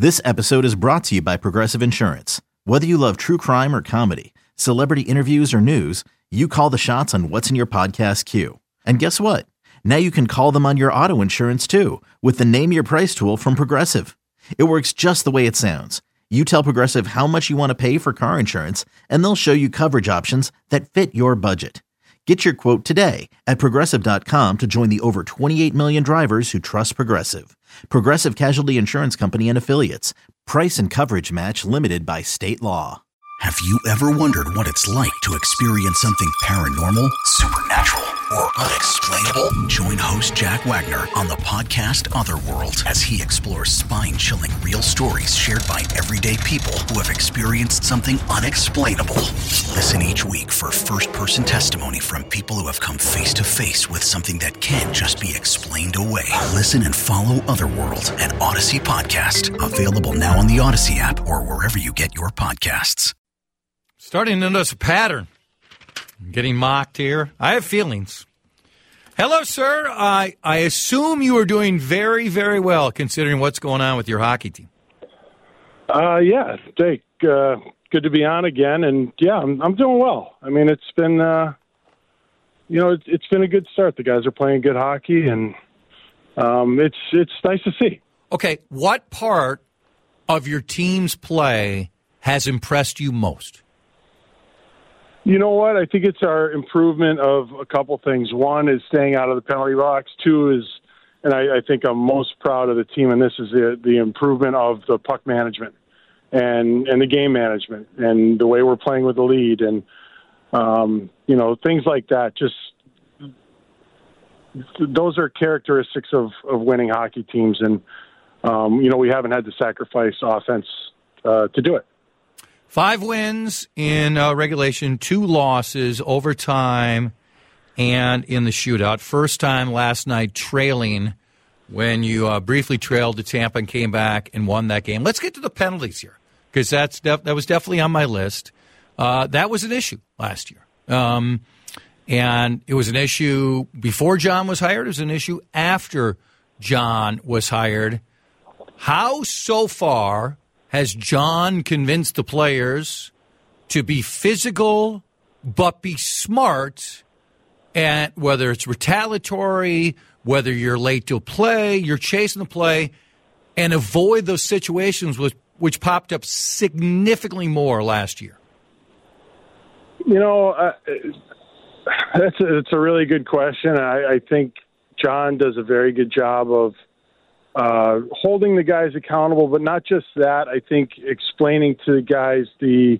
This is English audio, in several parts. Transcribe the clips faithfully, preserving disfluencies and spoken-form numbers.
This episode is brought to you by Progressive Insurance. Whether you love true crime or comedy, celebrity interviews or news, you call the shots on what's in your podcast queue. And guess what? Now you can call them on your auto insurance too with the Name Your Price tool from Progressive. It works just the way it sounds. You tell Progressive how much you want to pay for car insurance, and they'll show you coverage options that fit your budget. Get your quote today at Progressive dot com to join the over twenty-eight million drivers who trust Progressive. Progressive Casualty Insurance Company and Affiliates. Price and coverage match limited by state law. Have you ever wondered what it's like to experience something paranormal, supernatural, or unexplainable? Join host Jack Wagner on the podcast Otherworld as he explores spine-chilling real stories shared by everyday people who have experienced something unexplainable. Listen each week for first-person testimony from people who have come face-to-face with something that can't just be explained away. Listen and follow Otherworld, an Odyssey podcast. Available now on the Odyssey app or wherever you get your podcasts. Starting to notice a pattern. I'm getting mocked here. I have feelings. Hello, sir. I I assume you are doing very, very well considering what's going on with your hockey team. Uh, yeah, Jake. Uh, good to be on again, and yeah, I'm, I'm doing well. I mean, it's been, uh, you know, it's, it's been a good start. The guys are playing good hockey, and um, it's it's nice to see. Okay, what part of your team's play has impressed you most? You know what? I think it's our improvement of a couple things. One is staying out of the penalty box. Two is, and I, I think I'm most proud of the team, and this is the the improvement of the puck management and and the game management and the way we're playing with the lead and um, you know, things like that. Just those are characteristics of, of winning hockey teams, and um, you know, we haven't had to sacrifice offense uh, to do it. Five wins in uh, regulation, two losses, overtime, and in the shootout. First time last night trailing when you uh, briefly trailed to Tampa and came back and won that game. Let's get to the penalties here, because that's def- that was definitely on my list. Uh, that was an issue last year. Um, and it was an issue before John was hired. It was an issue after John was hired. How so far has John convinced the players to be physical but be smart, and whether it's retaliatory, whether you're late to play, you're chasing the play, and avoid those situations which, which popped up significantly more last year? You know, uh, that's a, it's a really good question. I, I think John does a very good job of Uh, holding the guys accountable, but not just that. I think explaining to the guys the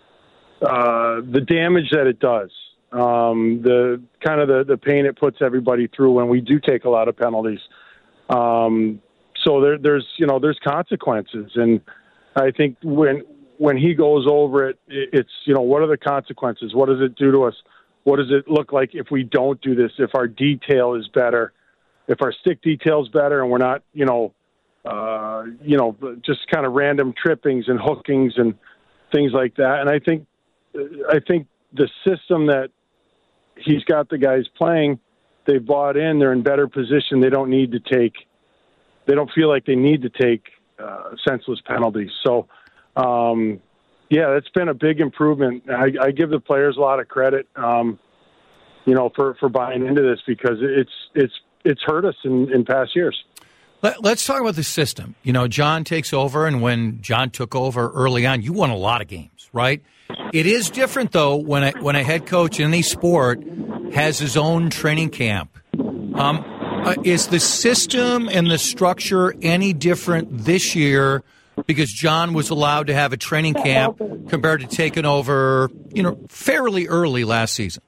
uh, the damage that it does, um, the kind of the, the pain it puts everybody through when we do take a lot of penalties. Um, so there, there's you know there's consequences, and I think when when he goes over it, it's you know what are the consequences? What does it do to us? What does it look like if we don't do this? If our detail is better? If our stick detail's better and we're not, you know, uh, you know, just kind of random trippings and hookings and things like that. And I think, I think the system that he's got the guys playing, they've bought in, they're in better position. They don't need to take, they don't feel like they need to take uh, senseless penalties. So, um, yeah, that's been a big improvement. I, I give the players a lot of credit, um, you know, for, for buying into this, because it's, it's, it's hurt us in, in past years. Let, let's talk about the system. You know, John takes over, and when John took over early on, you won a lot of games, right? It is different, though, when a, when a head coach in any sport has his own training camp. Um, uh, is the system and the structure any different this year because John was allowed to have a training camp compared to taking over, you know, fairly early last season?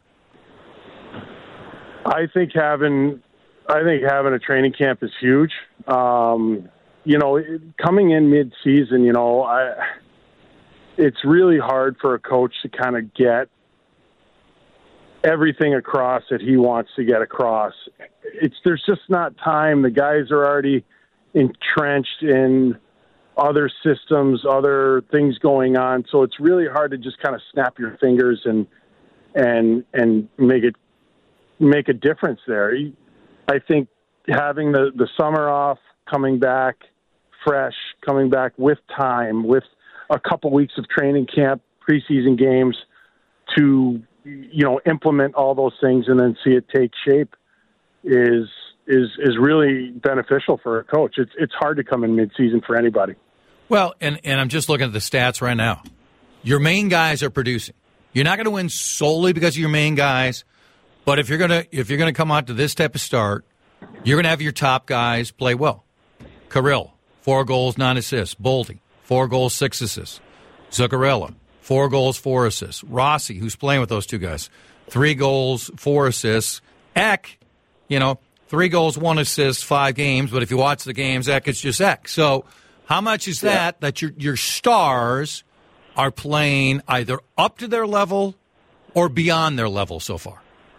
I think having... I think having a training camp is huge. Um, you know, coming in mid-season, you know, I, it's really hard for a coach to kind of get everything across that he wants to get across. It's there's just not time. The guys are already entrenched in other systems, other things going on. So it's really hard to just kind of snap your fingers and and and make it make a difference there. I think having the, the summer off, coming back fresh, coming back with time, with a couple weeks of training camp, preseason games to, you know, implement all those things and then see it take shape is is is really beneficial for a coach. It's it's hard to come in midseason for anybody. Well, and, and I'm just looking at the stats right now. Your main guys are producing. You're not going to win solely because of your main guys, but if you're going to if you're going to come out to this type of start, you're going to have your top guys play well. Kirill, four goals, nine assists. Boldy, four goals, six assists. Zuccarello, four goals, four assists. Rossi, who's playing with those two guys, three goals, four assists. Eck, you know, three goals, one assist, five games. But if you watch the games, Eck, it's just Eck. So how much is that yeah. that your your stars are playing either up to their level or beyond their level so far?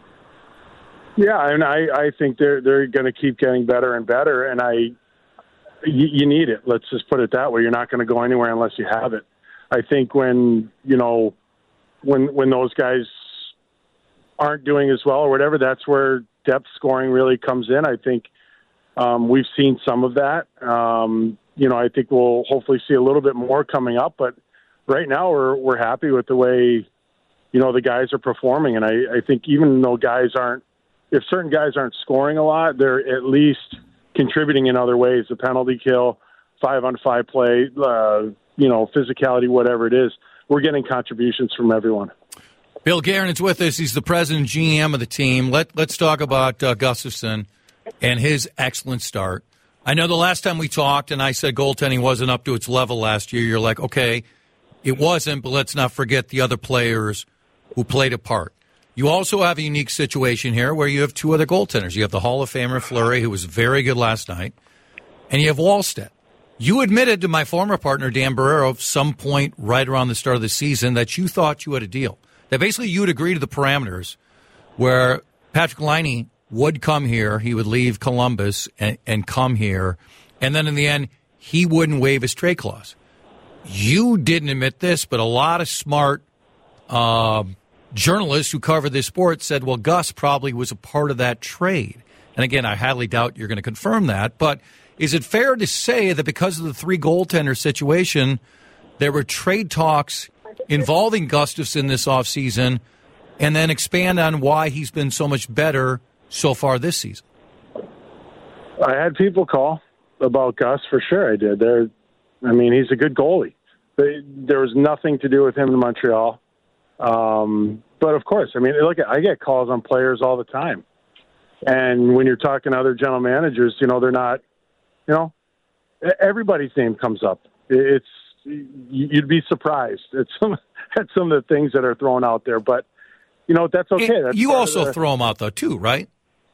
Yeah, and I, I think they're they're going to keep getting better and better, and I you, you need it. Let's just put it that way. You're not going to go anywhere unless you have it. I think when you know when when those guys aren't doing as well or whatever, that's where depth scoring really comes in. I think um, we've seen some of that. Um, you know, I think we'll hopefully see a little bit more coming up, but right now we're we're happy with the way, you know, the guys are performing. And I, I think even though guys aren't, if certain guys aren't scoring a lot, they're at least contributing in other ways. The penalty kill, five on five play, uh, you know, physicality, whatever it is. We're getting contributions from everyone. Bill Guerin is with us. He's the president and G M of the team. Let, let's talk about uh, Gustafsson and his excellent start. I know the last time we talked and I said goaltending wasn't up to its level last year, you're like, okay, it wasn't, but let's not forget the other players who played a part. You also have a unique situation here where you have two other goaltenders. You have the Hall of Famer Fleury, who was very good last night, and you have Wallstedt. You admitted to my former partner, Dan Barrero, at some point right around the start of the season that you thought you had a deal. That basically you would agree to the parameters where Patrick Laine would come here, he would leave Columbus and, and come here, and then in the end, he wouldn't waive his trade clause. You didn't admit this, but a lot of smart uh, journalists who cover this sport said, well, Gus probably was a part of that trade. And again, I highly doubt you're going to confirm that, but is it fair to say that because of the three goaltender situation, there were trade talks involving Gustafsson this offseason, and then expand on why he's been so much better so far this season? I had people call about Gus for sure. I did. There, I mean, he's a good goalie. But there was nothing to do with him in Montreal. Um, but of course, I mean, look, I get calls on players all the time. And when you're talking to other general managers, you know, they're not, you know, everybody's name comes up. It's, you'd be surprised at some, at some of the things that are thrown out there. But, you know, that's okay. That's you also the, throw them out, though, too, right?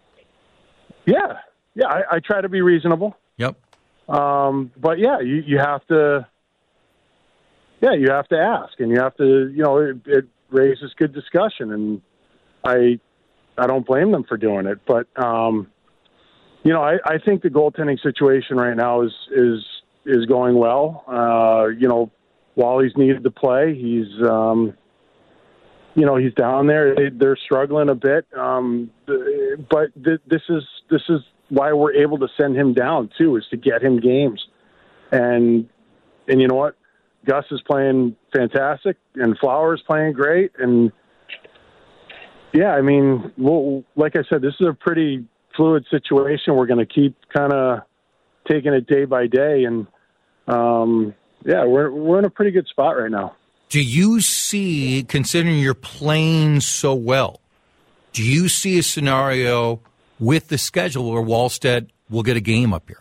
Yeah. Yeah, I, I try to be reasonable. Yep. Um, but, yeah, you, you have to, yeah, you have to ask. And you have to, you know, it, it raises good discussion. And I I don't blame them for doing it. But, um, you know, I, I think the goaltending situation right now is is is going well. Uh, you know, Wally's needed to play. He's, um, you know, he's down there. They, they're struggling a bit. Um, but th- this is this is why we're able to send him down too, is to get him games. And and you know what, Gus is playing fantastic, and Flower's playing great. And yeah, I mean, well, like I said, this is a pretty fluid situation. We're going to keep kind of taking it day by day, and um, yeah, we're we're in a pretty good spot right now. Do you see, considering you're playing so well, do you see a scenario with the schedule where Wallstedt will get a game up here?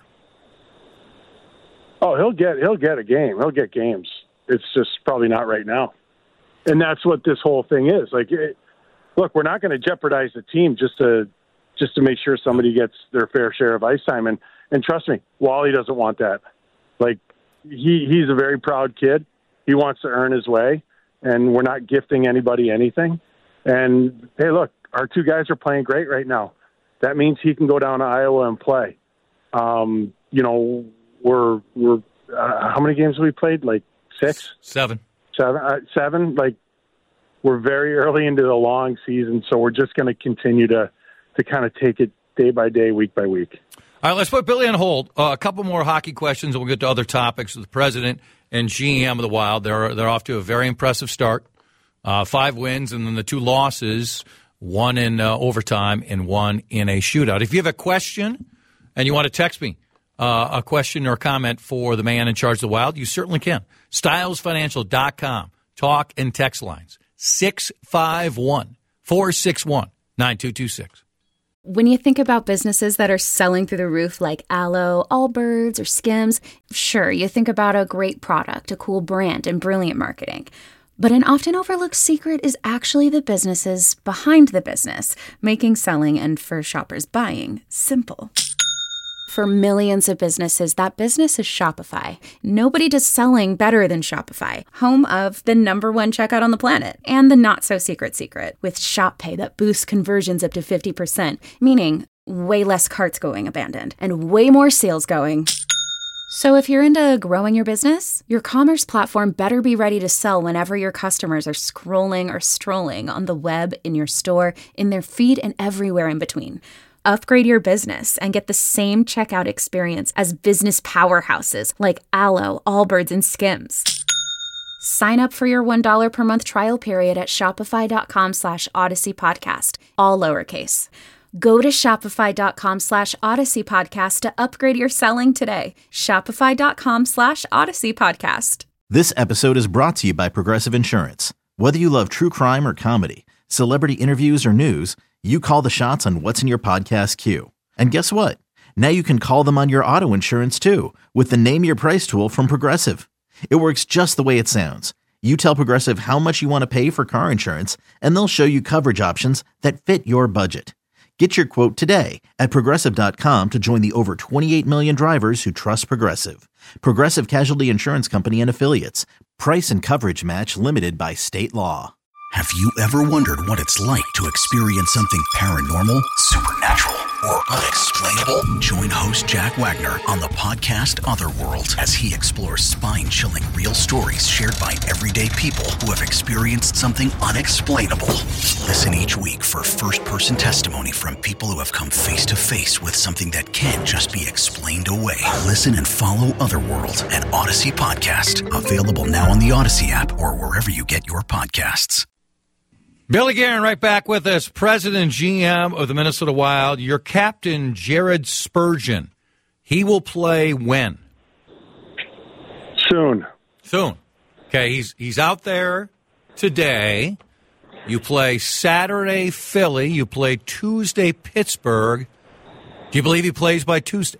Oh, he'll get he'll get a game. He'll get games. It's just probably not right now, and that's what this whole thing is. Like, it, look, we're not going to jeopardize the team just to just to make sure somebody gets their fair share of ice time. And and trust me, Wally doesn't want that. Like, he he's a very proud kid. He wants to earn his way, and we're not gifting anybody anything. And, hey, look, our two guys are playing great right now. That means he can go down to Iowa and play. Um, you know, we're, we're uh, how many games have we played? Like six? Seven. Seven? Uh, seven? Like, we're very early into the long season, so we're just going to continue to to kind of take it day by day, week by week. All right, let's put Billy on hold. Uh, a couple more hockey questions, and we'll get to other topics with the president and G M of the Wild. They're they're off to a very impressive start. Uh, five wins, and then the two losses, one in uh, overtime and one in a shootout. If you have a question and you want to text me uh, a question or comment for the man in charge of the Wild, you certainly can. Stiles Financial dot com. Talk and text lines. six five one, four six one, nine two two six. When you think about businesses that are selling through the roof like Aloe, Allbirds, or Skims, sure, you think about a great product, a cool brand, and brilliant marketing. But an often overlooked secret is actually the businesses behind the business, making selling and, for shoppers, buying simple. For millions of businesses, that business is Shopify. Nobody does selling better than Shopify, home of the number one checkout on the planet, and the not-so-secret secret, with Shop Pay that boosts conversions up to fifty percent, meaning way less carts going abandoned, and way more sales going. So if you're into growing your business, your commerce platform better be ready to sell whenever your customers are scrolling or strolling on the web, in your store, in their feed, and everywhere in between. Upgrade your business and get the same checkout experience as business powerhouses like Aloe, Allbirds, and Skims. Sign up for your one dollar per month trial period at shopify.com slash Odyssey Podcast, all lowercase. Go to shopify.com slash Odyssey Podcast to upgrade your selling today. Shopify.com slash Odyssey Podcast. This episode is brought to you by Progressive Insurance. Whether you love true crime or comedy, celebrity interviews or news, you call the shots on what's in your podcast queue. And guess what? Now you can call them on your auto insurance too with the Name Your Price tool from Progressive. It works just the way it sounds. You tell Progressive how much you want to pay for car insurance, and they'll show you coverage options that fit your budget. Get your quote today at Progressive dot com to join the over twenty-eight million drivers who trust Progressive. Progressive Casualty Insurance Company and Affiliates. Price and coverage match limited by state law. Have you ever wondered what it's like to experience something paranormal, supernatural, or unexplainable? Join host Jack Wagner on the podcast Otherworld as he explores spine-chilling real stories shared by everyday people who have experienced something unexplainable. Listen each week for first-person testimony from people who have come face-to-face with something that can't just be explained away. Listen and follow Otherworld, an Odyssey podcast. Available now on the Odyssey app or wherever you get your podcasts. Billy Guerin right back with us, President and G M of the Minnesota Wild. Your captain, Jared Spurgeon, he will play when? Soon. Soon. Okay, he's he's out there today. You play Saturday, Philly. You play Tuesday, Pittsburgh. Do you believe he plays by Tuesday?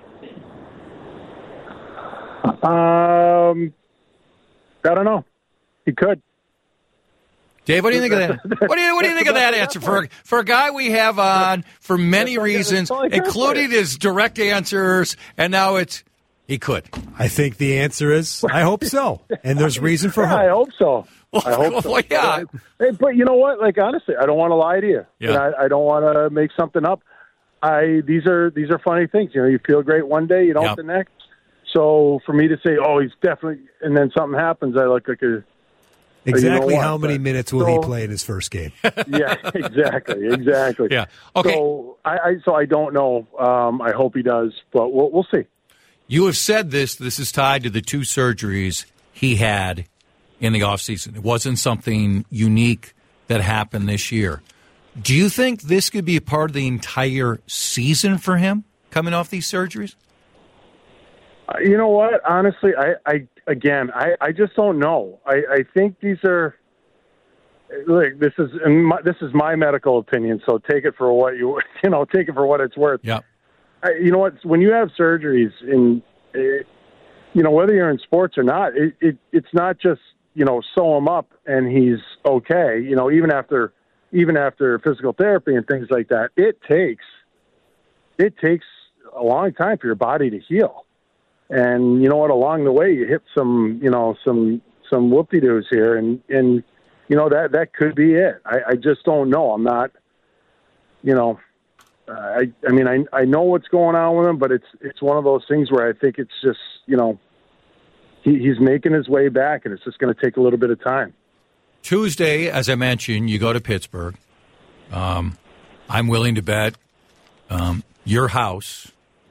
Um, I don't know. He could. Dave, what do you think of that? What do you what do you think of that answer for for a guy we have on for many reasons, including his direct answers, and now it's he could. I think the answer is I hope so, and there's reason for hope. I hope so. I hope so. Well, yeah. Hey, but you know what? Like honestly, I don't want to lie to you. Yeah. And I, I don't want to make something up. I these are these are funny things. You know, you feel great one day, you don't Yep. the next. So for me to say, oh, he's definitely, and then something happens, I look like a. Exactly you know how what, many but- minutes will so, he play in his first game? Yeah, exactly, exactly. Yeah. Okay. So I, I so I don't know. Um, I hope he does, but we'll we'll see. You have said this. This is tied to the two surgeries he had in the offseason. It wasn't something unique that happened this year. Do you think this could be a part of the entire season for him coming off these surgeries? Uh, you know what? Honestly, I, I again, I, I just don't know. I, I think these are. Look, this is my, this is my medical opinion, so take it for what you you know take it for what it's worth. Yeah. I, you know what? When you have surgeries, in uh, you know whether you're in sports or not, it, it it's not just you know sew him up and he's okay. You know, even after even after physical therapy and things like that, it takes it takes a long time for your body to heal. And you know what? Along the way, you hit some, you know, some some whoop-de-doos here, and, and you know that that could be it. I, I just don't know. I'm not, you know, uh, I I mean I I know what's going on with him, but it's it's one of those things where I think it's just you know he, he's making his way back, and it's just going to take a little bit of time. Tuesday, as I mentioned, you go to Pittsburgh. Um, I'm willing to bet um, your house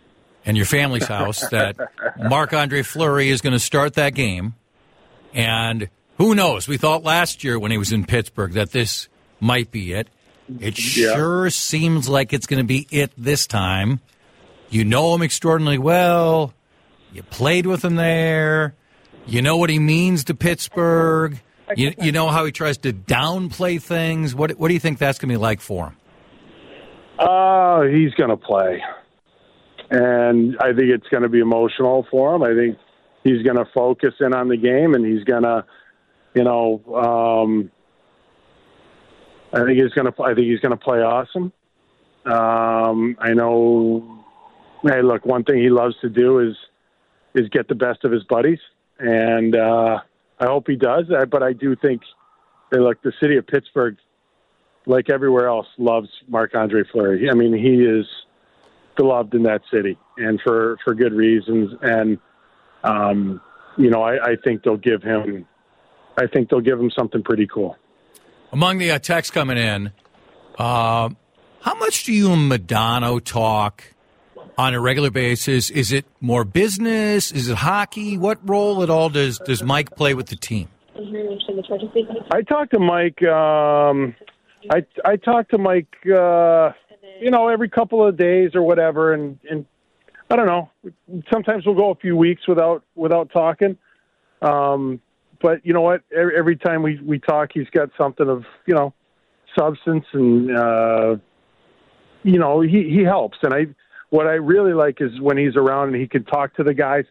and your family's house that Marc-Andre Fleury is going to start that game. And who knows? We thought last year when he was in Pittsburgh that this might be it. It yeah. sure seems like it's going to be it this time. You know him extraordinarily well. You played with him there. You know what he means to Pittsburgh. You, you know how he tries to downplay things. What, what do you think that's going to be like for him? Uh, he's going to play. And I think it's going to be emotional for him. I think he's going to focus in on the game, and he's going to, you know, um, I think he's going to. I think he's going to play awesome. Um, I know. Hey, look, one thing he loves to do is is get the best of his buddies, and uh, I hope he does. But I do think, hey, look, the city of Pittsburgh, like everywhere else, loves Marc-Andre Fleury. I mean, he is beloved in that city, and for, for good reasons. And um, you know, I, I think they'll give him. I think they'll give him something pretty cool. Among the uh, texts coming in, uh, how much do you and Madonna talk on a regular basis? Is it more business? Is it hockey? What role at all does, does Mike play with the team? I talk to Mike. Um, I I talk to Mike. Uh, you know, every couple of days or whatever, and, and I don't know. Sometimes we'll go a few weeks without without talking. Um, But you know what? Every, every time we, we talk, he's got something of, you know, substance, and uh, you know, he, he helps. And I, what I really like is when he's around and he can talk to the guys.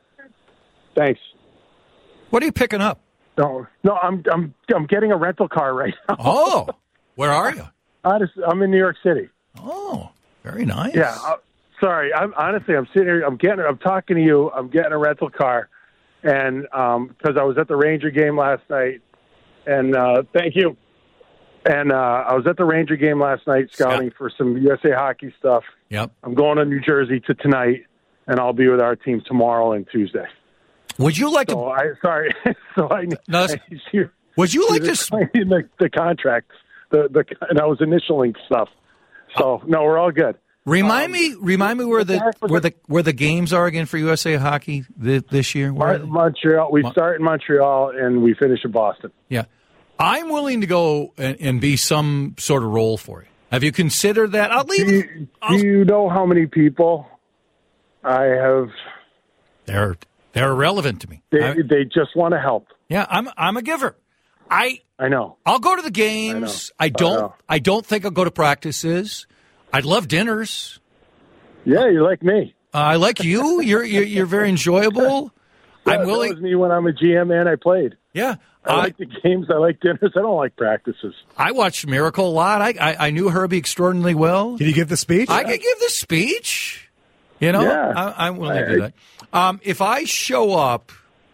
Thanks. What are you picking up? No, no, I'm I'm I'm getting a rental car right now. Oh, where are you? Honestly, I'm in New York City. Oh, very nice. Yeah. Uh, sorry, I'm honestly I'm sitting here. I'm getting. I'm talking to you. I'm getting a rental car. And because um, I was at the Ranger game last night, and uh, thank you. And uh, I was at the Ranger game last night scouting for some U S A Hockey stuff. Yep. I'm going to New Jersey to tonight, and I'll be with our team tomorrow and Tuesday. Would you like so to? I sorry. so I. No, I you, would you like to? The, the contracts, the the and I was initialing stuff. So no, we're all good. Remind um, me, remind me where the where the where the games are again for U S A Hockey this, this year. Where Montreal. We start in Montreal and we finish in Boston. Yeah, I'm willing to go and, and be some sort of role for you. Have you considered that? I'll leave. Do you, do you know how many people I have? They're they're irrelevant to me. They, I, they just want to help. Yeah, I'm I'm a giver. I I know. I'll go to the games. I, I don't. I, I don't think I'll go to practices. I'd love dinners. Yeah, you're like me. Uh, I like you. You're you're, you're very enjoyable. Yeah, I'm willing. That was me when I'm a G M and I played. Yeah, I uh, like the games. I like dinners. I don't like practices. I watched Miracle a lot. I I, I knew Herbie extraordinarily well. Can you give the speech? I could give the speech. You know, yeah. I, I'm willing to do that. Um, if I show up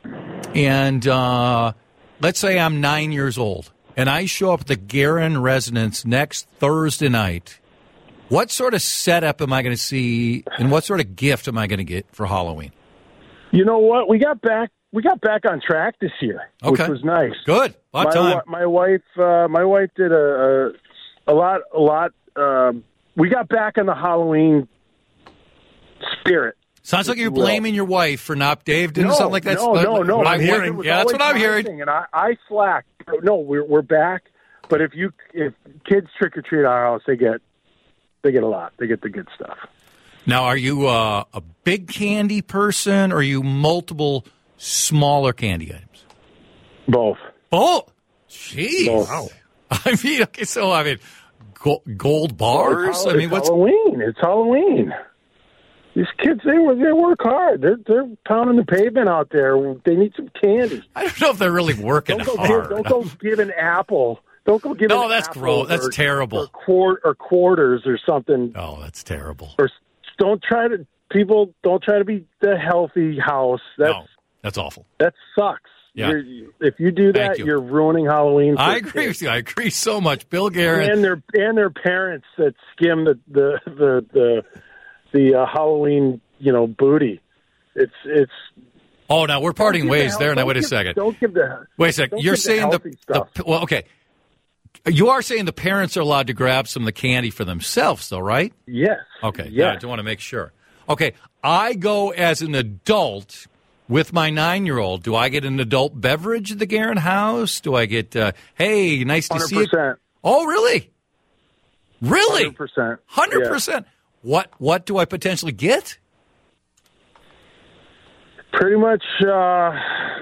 and uh, let's say I'm nine years old and I show up at the Guerin residence next Thursday night. What sort of setup am I going to see, and what sort of gift am I going to get for Halloween? You know what? We got back. We got back on track this year, okay. which was nice. Good. A lot of my, time. My wife. Uh, my wife did a, a, a lot. A lot. Um, we got back in the Halloween spirit. Sounds like you're blaming your wife for not. Dave didn't no, sound like that's no, like, no, no. What I'm My hearing. Yeah, that's what I'm hearing. And I, I slacked. No, we're we're back. But if you if kids trick or treat at our house, they get. They get a lot. They get the good stuff. Now, are you uh, a big candy person, or are you multiple smaller candy items? Both. Oh, jeez. Both. Wow. I mean, okay, so, I mean, go- gold bars? Well, I mean, it's what's... Halloween. It's Halloween. These kids, they, they work hard. They're, they're pounding the pavement out there. They need some candy. I don't know if they're really working don't go hard. Give, don't go give an apple. Don't go give no, an that's apple gross. That's or, terrible. Or, quart, or quarters or something. Oh, that's terrible. Or don't try to people don't try to be the healthy house. That's, no, that's awful. That sucks. Yeah. You're, if you do that, you. you're ruining Halloween. I agree with you. I agree so much, Bill Guerin. And their and their parents that skim the the the the, the uh, Halloween you know booty. It's it's. Oh, now we're parting ways the there. Now, wait a give, second. Don't give the. Wait a second. You're saying the, the, the well, okay. You are saying the parents are allowed to grab some of the candy for themselves, though, right? Yes. Okay. Yeah. I just want to make sure. Okay, I go as an adult with my nine-year-old. Do I get an adult beverage at the Guerin house? Do I get, uh, hey, nice to see you? one hundred percent. Oh, really? Really? one hundred percent. one hundred percent. Yeah. What, what do I potentially get? Pretty much, uh,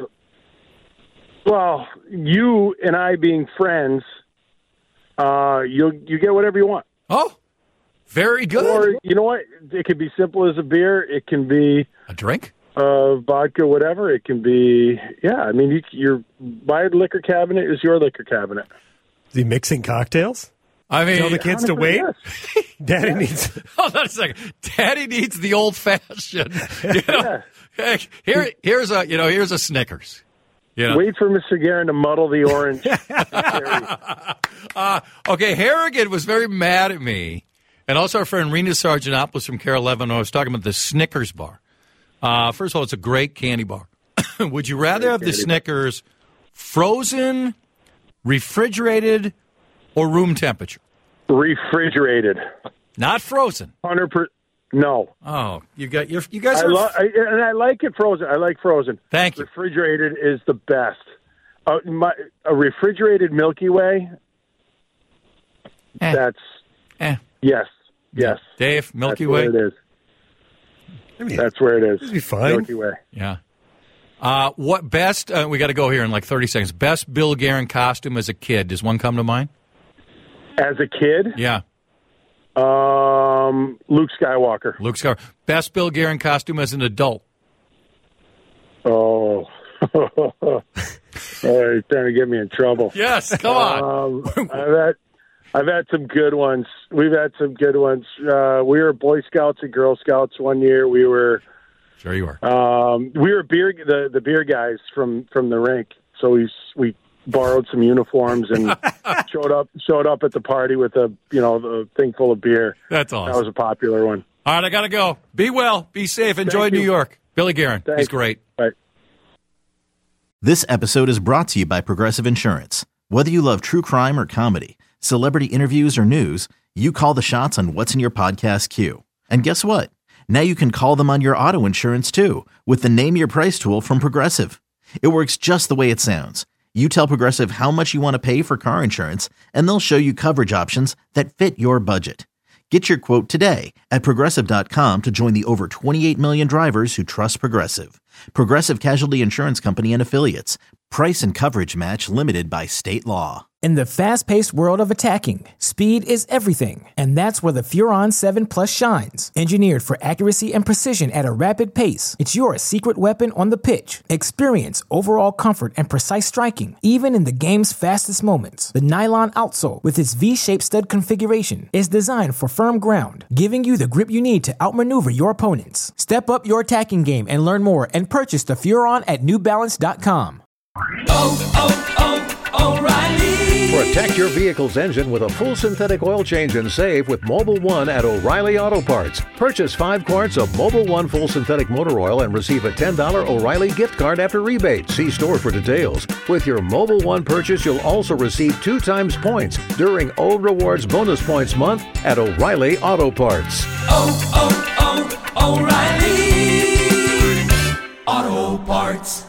well, you and I being friends, uh, you you get whatever you want. Oh, very good. Or, you know what? It can be simple as a beer. It can be a drink, uh, vodka, whatever. It can be, yeah. I mean, you, your my liquor cabinet is your liquor cabinet. Is he mixing cocktails? I mean, tell the kids to wait. Yes. Daddy yeah. needs. Hold on a second. Daddy needs the old fashioned. You know, yeah. Here, here's a you know, here's a Snickers. You know? Wait for Mister Guerin to muddle the orange. uh, okay, Harrigan was very mad at me, and also our friend Rena Sargentopoulos from Carol Eleven. I was talking about the Snickers bar. Uh, first of all, it's a great candy bar. Would you rather great have the candy. Snickers frozen, refrigerated, or room temperature? Refrigerated. Not frozen. one hundred percent. No. Oh, you got your, you guys I are. lo- I, and I like it frozen. I like frozen. Thank you. Refrigerated is the best. Uh, my, a refrigerated Milky Way. Eh. That's Eh. yes, yes. Dave, Milky That's Way. Where it is. I mean, That's where it is. it'd be fine. Milky Way. Yeah. Uh, what best? Uh, we got to go here in like thirty seconds. Best Bill Guerin costume as a kid. Does one come to mind? As a kid, Yeah. um, Luke Skywalker. Luke Skywalker. Best Bill Guerin costume as an adult. Oh, oh, you're trying to get me in trouble. Yes, come on. Um, I've had, I've had some good ones. We've had some good ones. Uh, we were Boy Scouts and Girl Scouts one year. We were, Sure you are. um, we were beer the, the beer guys from, from the rink. So we we borrowed some uniforms and showed up showed up at the party with a you know the thing full of beer. That's awesome. That was a popular one. All right, I got to go. Be well. Be safe. Enjoy Thank New you. York. Billy Guerin. Thanks. He's great. Bye. This episode is brought to you by Progressive Insurance. Whether you love true crime or comedy, celebrity interviews or news, you call the shots on what's in your podcast queue. And guess what? Now you can call them on your auto insurance too with the Name Your Price tool from Progressive. It works just the way it sounds. You tell Progressive how much you want to pay for car insurance, and they'll show you coverage options that fit your budget. Get your quote today at Progressive dot com to join the over twenty-eight million drivers who trust Progressive. Progressive Casualty Insurance Company and Affiliates. Price and coverage match limited by state law. In the fast-paced world of attacking, speed is everything, and that's where the Furon seven Plus shines. Engineered for accuracy and precision at a rapid pace, it's your secret weapon on the pitch. Experience overall comfort and precise striking, even in the game's fastest moments. The nylon outsole, with its V-shaped stud configuration, is designed for firm ground, giving you the grip you need to outmaneuver your opponents. Step up your attacking game and learn more and purchase the Furon at New Balance dot com. Oh, oh, oh, O'Reilly. Protect your vehicle's engine with a full synthetic oil change and save with Mobil one at O'Reilly Auto Parts. Purchase five quarts of Mobil one full synthetic motor oil and receive a ten dollars O'Reilly gift card after rebate. See store for details. With your Mobil one purchase, you'll also receive two times points during O Rewards Bonus Points Month at O'Reilly Auto Parts. Oh, oh, oh, O'Reilly Auto Parts.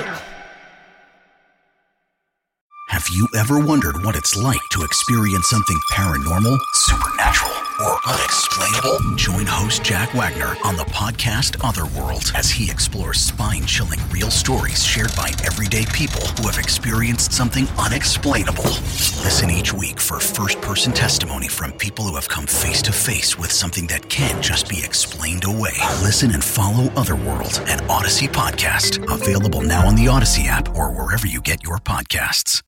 Have you ever wondered what it's like to experience something paranormal, supernatural, or unexplainable? Join host Jack Wagner on the podcast Otherworld as he explores spine-chilling real stories shared by everyday people who have experienced something unexplainable. Listen each week for first-person testimony from people who have come face-to-face with something that can't just be explained away. Listen and follow Otherworld, an Odyssey podcast, available now on the Odyssey app or wherever you get your podcasts.